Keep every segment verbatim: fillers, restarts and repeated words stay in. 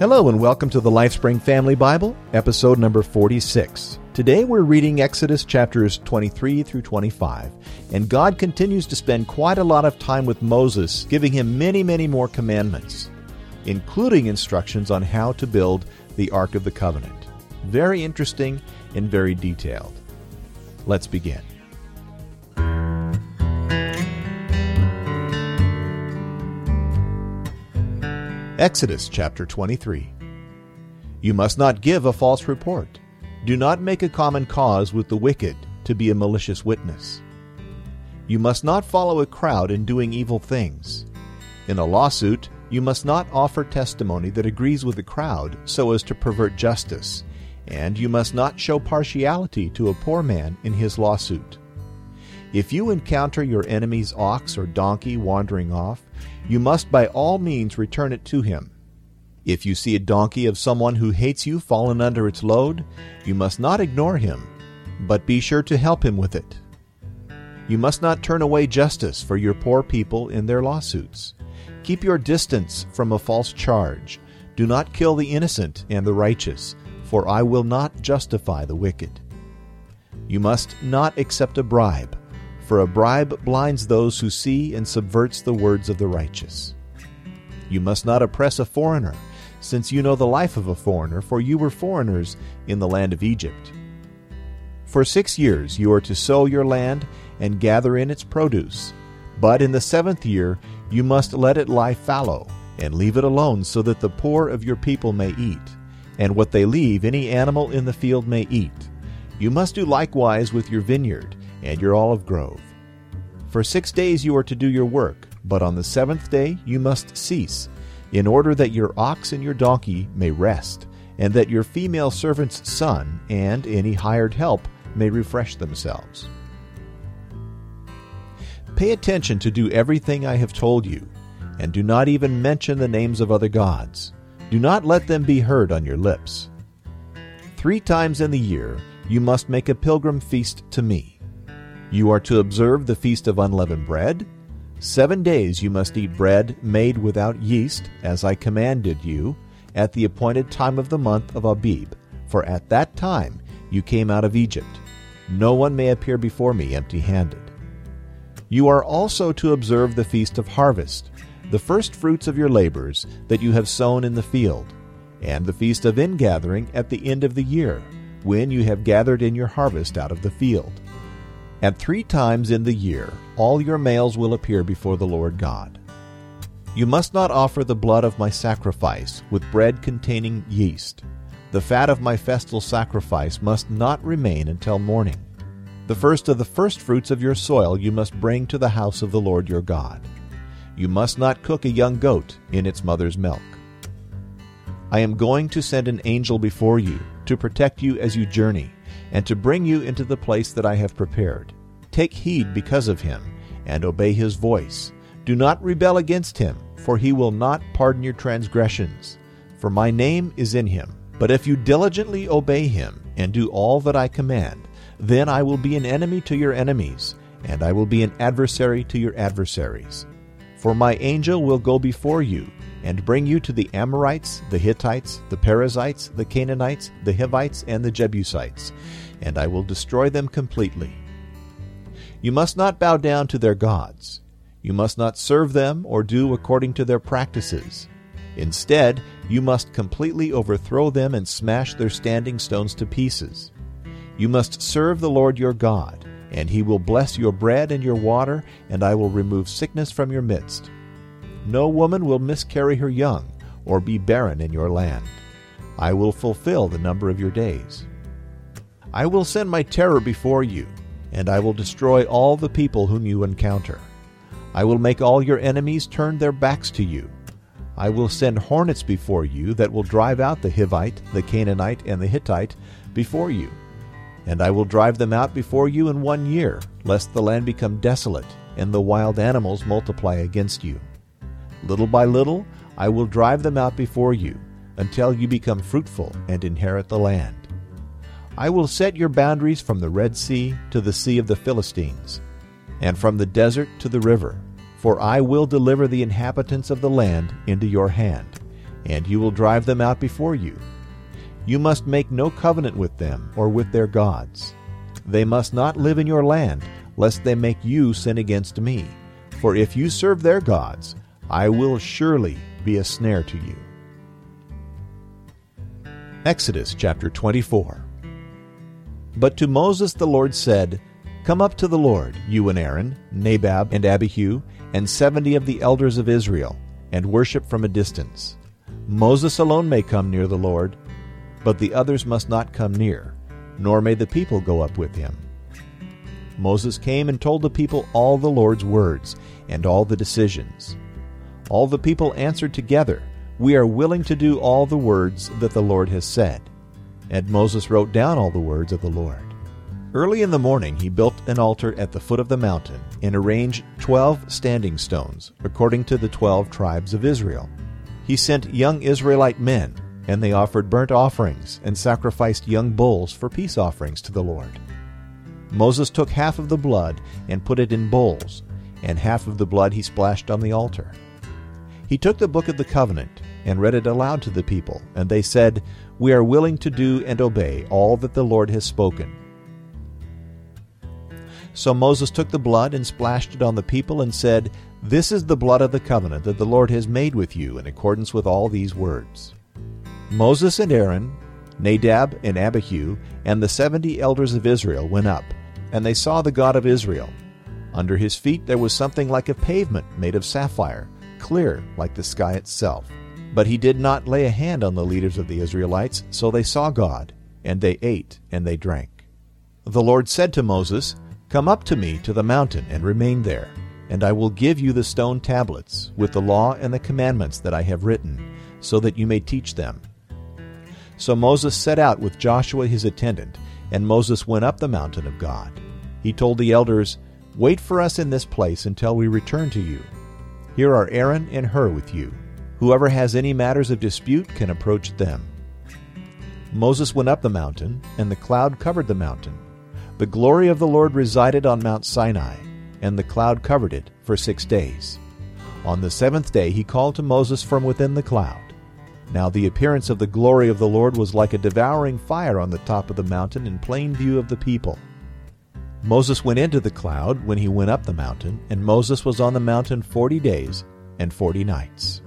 Hello and welcome to the LifeSpring Family Bible, episode number forty-six. Today we're reading Exodus chapters twenty-three through twenty-five, and God continues to spend quite a lot of time with Moses, giving him many, many more commandments, including instructions on how to build the Ark of the Covenant. Very interesting and very detailed. Let's begin. Exodus chapter twenty-three. You must not give a false report. Do not make a common cause with the wicked to be a malicious witness. You must not follow a crowd in doing evil things. In a lawsuit, you must not offer testimony that agrees with the crowd so as to pervert justice, and you must not show partiality to a poor man in his lawsuit. If you encounter your enemy's ox or donkey wandering off, you must by all means return it to him. If you see a donkey of someone who hates you fallen under its load, you must not ignore him, but be sure to help him with it. You must not turn away justice for your poor people in their lawsuits. Keep your distance from a false charge. Do not kill the innocent and the righteous, for I will not justify the wicked. You must not accept a bribe, for a bribe blinds those who see and subverts the words of the righteous. You must not oppress a foreigner, since you know the life of a foreigner, for you were foreigners in the land of Egypt. For six years you are to sow your land and gather in its produce, but in the seventh year you must let it lie fallow, and leave it alone, so that the poor of your people may eat, and what they leave any animal in the field may eat. You must do likewise with your vineyard and your olive grove. For six days you are to do your work, but on the seventh day you must cease, in order that your ox and your donkey may rest, and that your female servant's son and any hired help may refresh themselves. Pay attention to do everything I have told you, and do not even mention the names of other gods. Do not let them be heard on your lips. Three times in the year you must make a pilgrim feast to me. You are to observe the Feast of Unleavened Bread. Seven days you must eat bread made without yeast, as I commanded you, at the appointed time of the month of Abib, for at that time you came out of Egypt. No one may appear before me empty-handed. You are also to observe the Feast of Harvest, the first fruits of your labors that you have sown in the field, and the Feast of Ingathering at the end of the year, when you have gathered in your harvest out of the field. At three times in the year all your males will appear before the Lord God. You must not offer the blood of my sacrifice with bread containing yeast. The fat of my festal sacrifice must not remain until morning. The first of the firstfruits of your soil you must bring to the house of the Lord your God. You must not cook a young goat in its mother's milk. I am going to send an angel before you to protect you as you journey, and to bring you into the place that I have prepared. Take heed because of him, and obey his voice. Do not rebel against him, for he will not pardon your transgressions. For my name is in him. But if you diligently obey him, and do all that I command, then I will be an enemy to your enemies, and I will be an adversary to your adversaries. For my angel will go before you, and bring you to the Amorites, the Hittites, the Perizzites, the Canaanites, the Hivites, and the Jebusites, and I will destroy them completely. You must not bow down to their gods. You must not serve them or do according to their practices. Instead, you must completely overthrow them and smash their standing stones to pieces. You must serve the Lord your God, and he will bless your bread and your water, and I will remove sickness from your midst. No woman will miscarry her young, or be barren in your land. I will fulfill the number of your days. I will send my terror before you, and I will destroy all the people whom you encounter. I will make all your enemies turn their backs to you. I will send hornets before you that will drive out the Hivite, the Canaanite, and the Hittite before you. And I will drive them out before you in one year, lest the land become desolate, and the wild animals multiply against you. Little by little I will drive them out before you, until you become fruitful and inherit the land. I will set your boundaries from the Red Sea to the Sea of the Philistines, and from the desert to the river, for I will deliver the inhabitants of the land into your hand, and you will drive them out before you. You must make no covenant with them or with their gods. They must not live in your land, lest they make you sin against me. For if you serve their gods, I will surely be a snare to you. Exodus chapter twenty-four. But to Moses the Lord said, Come up to the Lord, you and Aaron, Nadab and Abihu, and seventy of the elders of Israel, and worship from a distance. Moses alone may come near the Lord, but the others must not come near, nor may the people go up with him. Moses came and told the people all the Lord's words and all the decisions. All the people answered together, We are willing to do all the words that the Lord has said. And Moses wrote down all the words of the Lord. Early in the morning he built an altar at the foot of the mountain and arranged twelve standing stones, according to the twelve tribes of Israel. He sent young Israelite men, and they offered burnt offerings and sacrificed young bulls for peace offerings to the Lord. Moses took half of the blood and put it in bowls, and half of the blood he splashed on the altar. He took the book of the covenant and read it aloud to the people, and they said, We are willing to do and obey all that the Lord has spoken. So Moses took the blood and splashed it on the people and said, This is the blood of the covenant that the Lord has made with you in accordance with all these words. Moses and Aaron, Nadab and Abihu, and the seventy elders of Israel went up, and they saw the God of Israel. Under his feet there was something like a pavement made of sapphire, clear like the sky itself. But he did not lay a hand on the leaders of the Israelites, so they saw God, and they ate and they drank. The Lord said to Moses, Come up to me to the mountain and remain there, and I will give you the stone tablets with the law and the commandments that I have written, so that you may teach them. So Moses set out with Joshua his attendant, and Moses went up the mountain of God. He told the elders, Wait for us in this place until we return to you. Here are Aaron and Hur with you. Whoever has any matters of dispute can approach them. Moses went up the mountain, and the cloud covered the mountain. The glory of the Lord resided on Mount Sinai, and the cloud covered it for six days. On the seventh day he called to Moses from within the cloud. Now the appearance of the glory of the Lord was like a devouring fire on the top of the mountain in plain view of the people. Moses went into the cloud when he went up the mountain, and Moses was on the mountain forty days and forty nights.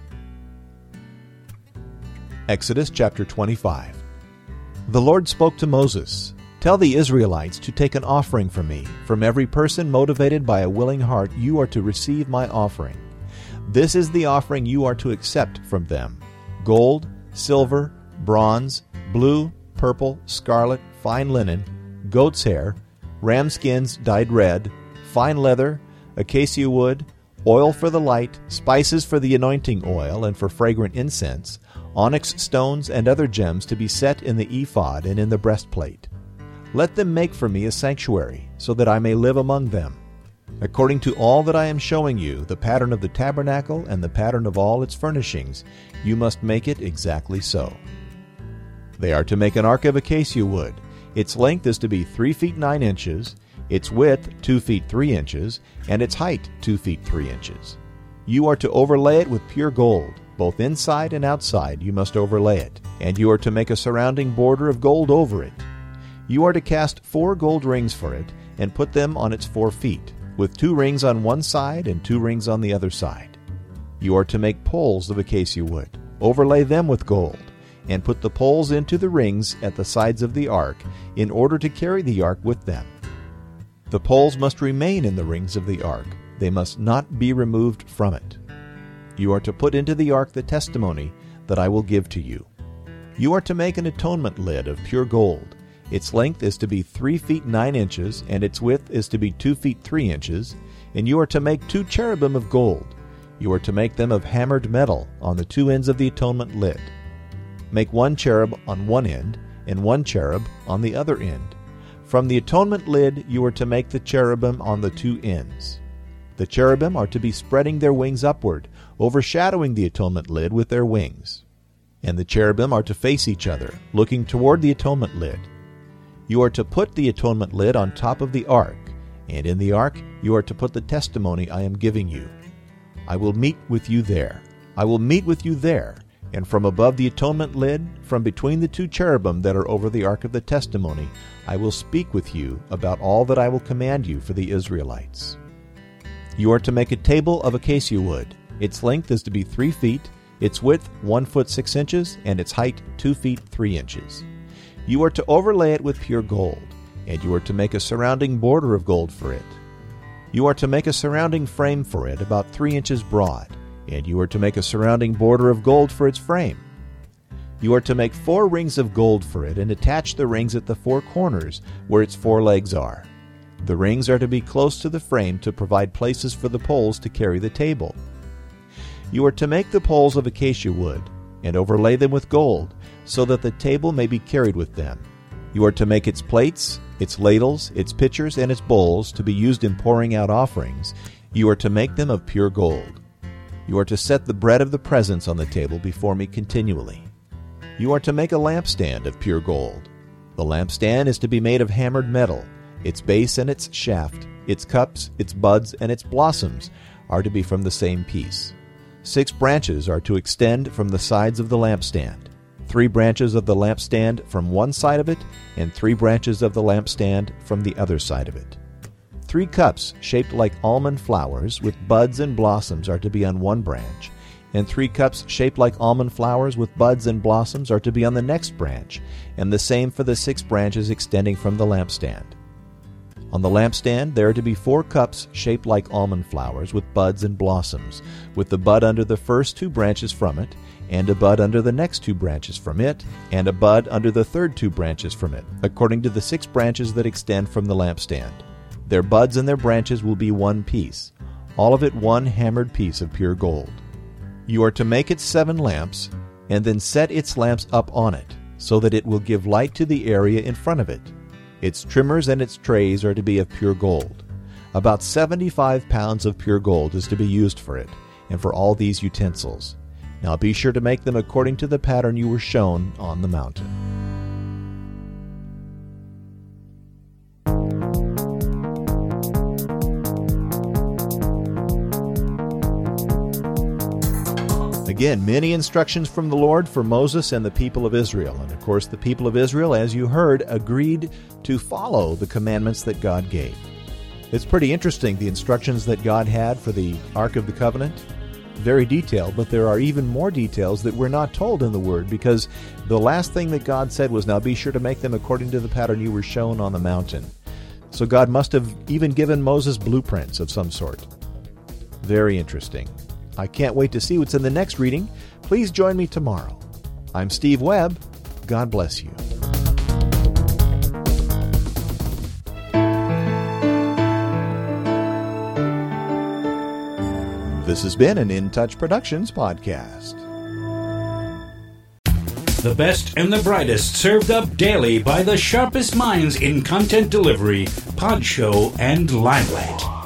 Exodus chapter twenty-five. The Lord spoke to Moses, Tell the Israelites to take an offering from me. From every person motivated by a willing heart, you are to receive my offering. This is the offering you are to accept from them: gold, silver, bronze, blue, purple, scarlet, fine linen, goat's hair, ram skins dyed red, fine leather, acacia wood, oil for the light, spices for the anointing oil and for fragrant incense, onyx stones and other gems to be set in the ephod and in the breastplate. Let them make for me a sanctuary, so that I may live among them. According to all that I am showing you, the pattern of the tabernacle and the pattern of all its furnishings, you must make it exactly so. They are to make an ark of acacia wood. Its length is to be three feet nine inches, its width two feet three inches, and its height two feet three inches. You are to overlay it with pure gold. Both inside and outside you must overlay it, and you are to make a surrounding border of gold over it. You are to cast four gold rings for it, and put them on its four feet, with two rings on one side and two rings on the other side. You are to make poles of acacia wood, overlay them with gold, and put the poles into the rings at the sides of the ark, in order to carry the ark with them. The poles must remain in the rings of the ark. They must not be removed from it. You are to put into the ark the testimony that I will give to you. You are to make an atonement lid of pure gold. Its length is to be three feet nine inches, and its width is to be two feet three inches, and you are to make two cherubim of gold. You are to make them of hammered metal on the two ends of the atonement lid. Make one cherub on one end, and one cherub on the other end. From the atonement lid you are to make the cherubim on the two ends. The cherubim are to be spreading their wings upward, overshadowing the atonement lid with their wings. And the cherubim are to face each other, looking toward the atonement lid. You are to put the atonement lid on top of the ark, and in the ark you are to put the testimony I am giving you. I will meet with you there. I will meet with you there, And from above the atonement lid, from between the two cherubim that are over the ark of the testimony, I will speak with you about all that I will command you for the Israelites. You are to make a table of acacia wood. Its length is to be three feet, its width one foot six inches, and its height two feet three inches. You are to overlay it with pure gold, and you are to make a surrounding border of gold for it. You are to make a surrounding frame for it about three inches broad, and you are to make a surrounding border of gold for its frame. You are to make four rings of gold for it, and attach the rings at the four corners where its four legs are. The rings are to be close to the frame to provide places for the poles to carry the table. You are to make the poles of acacia wood, and overlay them with gold, so that the table may be carried with them. You are to make its plates, its ladles, its pitchers, and its bowls to be used in pouring out offerings. You are to make them of pure gold. You are to set the bread of the presence on the table before me continually. You are to make a lampstand of pure gold. The lampstand is to be made of hammered metal. Its base and its shaft, its cups, its buds, and its blossoms are to be from the same piece. Six branches are to extend from the sides of the lampstand. Three branches of the lampstand from one side of it, and three branches of the lampstand from the other side of it. Three cups shaped like almond flowers with buds and blossoms are to be on one branch, and three cups shaped like almond flowers with buds and blossoms are to be on the next branch, and the same for the six branches extending from the lampstand. On the lampstand there are to be four cups shaped like almond flowers with buds and blossoms, with the bud under the first two branches from it, and a bud under the next two branches from it, and a bud under the third two branches from it, according to the six branches that extend from the lampstand. Their buds and their branches will be one piece, all of it one hammered piece of pure gold. You are to make it seven lamps, and then set its lamps up on it, so that it will give light to the area in front of it. Its trimmers and its trays are to be of pure gold. About seventy-five pounds of pure gold is to be used for it, and for all these utensils. Now be sure to make them according to the pattern you were shown on the mountain. Again, many instructions from the Lord for Moses and the people of Israel. And of course, the people of Israel, as you heard, agreed to follow the commandments that God gave. It's pretty interesting, the instructions that God had for the Ark of the Covenant. Very detailed, but there are even more details that we're not told in the Word, because the last thing that God said was, now be sure to make them according to the pattern you were shown on the mountain. So God must have even given Moses blueprints of some sort. Very interesting. I can't wait to see what's in the next reading. Please join me tomorrow. I'm Steve Webb. God bless you. This has been an In Touch Productions podcast. The best and the brightest served up daily by the sharpest minds in content delivery, pod show, and limelight.